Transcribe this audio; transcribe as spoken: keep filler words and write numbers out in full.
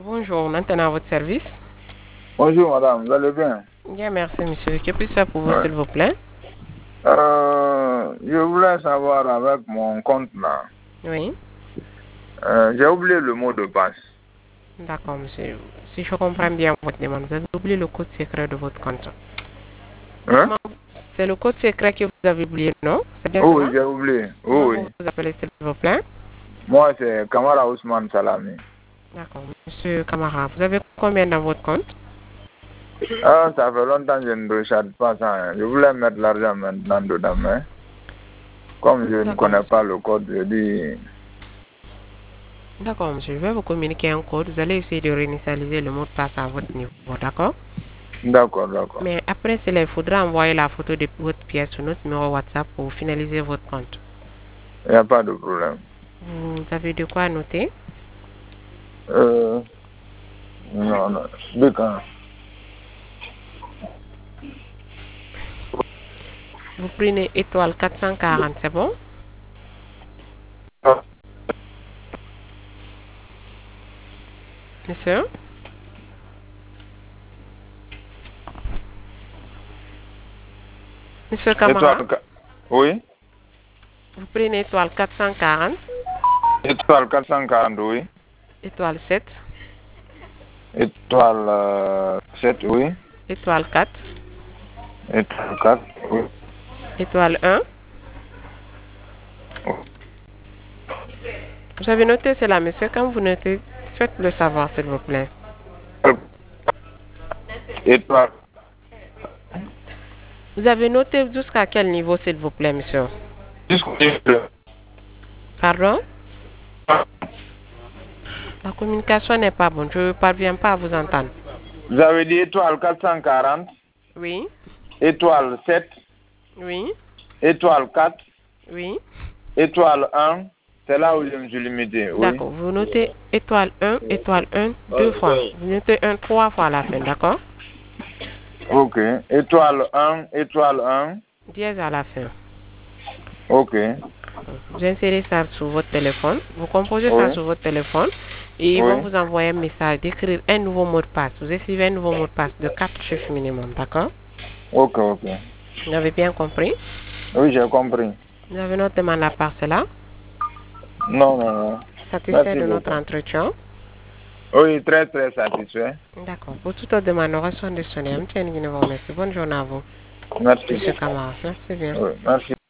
Bonjour, maintenant à votre service. Bonjour madame, vous allez bien? Bien, merci monsieur. Que puis-je faire pour vous, Ouais. s'il vous plaît? Euh, je voulais savoir avec mon compte là. Oui. Euh, j'ai oublié le mot de passe. D'accord, monsieur. Si je comprends bien votre demande, vous avez oublié le code secret de votre compte. Hein? C'est le code secret que vous avez oublié, non? C'est bien Oh, cela? oui, j'ai oublié. Oh, Comment oui. vous vous appelez, s'il vous plaît? Moi, c'est Kamara Ousmane Salami. D'accord, monsieur Camara. Vous avez combien dans votre compte? Ah, ça fait longtemps que je ne recharge pas ça. Hein. Je voulais mettre l'argent maintenant dedans, mais comme je ne connais pas le code, je dis... D'accord, monsieur. Je vais vous communiquer un code. Vous allez essayer de réinitialiser le mot de passe à votre niveau, d'accord? D'accord, d'accord. Mais après cela, il faudra envoyer la photo de votre pièce sur notre numéro WhatsApp pour finaliser votre compte. Il n'y a pas de problème. Vous avez de quoi noter? Euh... Non, non. De quand? Vous prenez étoile quatre cent quarante, c'est bon? Ah. Monsieur? Monsieur Camara? Étoile... Oui? Vous prenez étoile quatre cent quarante. Étoile quatre cent quarante, oui. Étoile sept. Étoile euh, sept, oui. Étoile quatre. Étoile quatre, oui. Étoile un. Oh. Vous avez noté cela, monsieur. Quand vous notez, faites-le savoir, s'il vous plaît. Étoile. Vous avez noté jusqu'à quel niveau, s'il vous plaît, monsieur? Jusqu'au niveau. Pardon? La communication n'est pas bonne. Je ne parviens pas à vous entendre. Vous avez dit étoile quatre cent quarante. Oui. Étoile sept. Oui. Étoile quatre. Oui. Étoile un. C'est là où je me suis limité. Oui. D'accord. Vous notez étoile un, étoile un, deux fois. Vous notez un trois fois à la fin, d'accord? Ok. Étoile un, étoile un. Dièse à la fin. Ok. Vous insérez ça sur votre téléphone. Vous composez Oui. ça sur votre téléphone. Et ils Oui. vont vous envoyer un message d'écrire un nouveau mot de passe. Vous écrivez un nouveau mot de passe de quatre chiffres minimum, d'accord? Ok, ok. Vous avez bien compris? Oui, j'ai compris. Vous avez notre demande à part cela? Non, non, non. Satisfait Merci de notre beaucoup. entretien? Oui, très, très satisfait. D'accord. Pour toute autre demande, on reçoit des sonneries. Bonne journée à vous. Merci. Monsieur Kamara, merci bien. Oui, merci.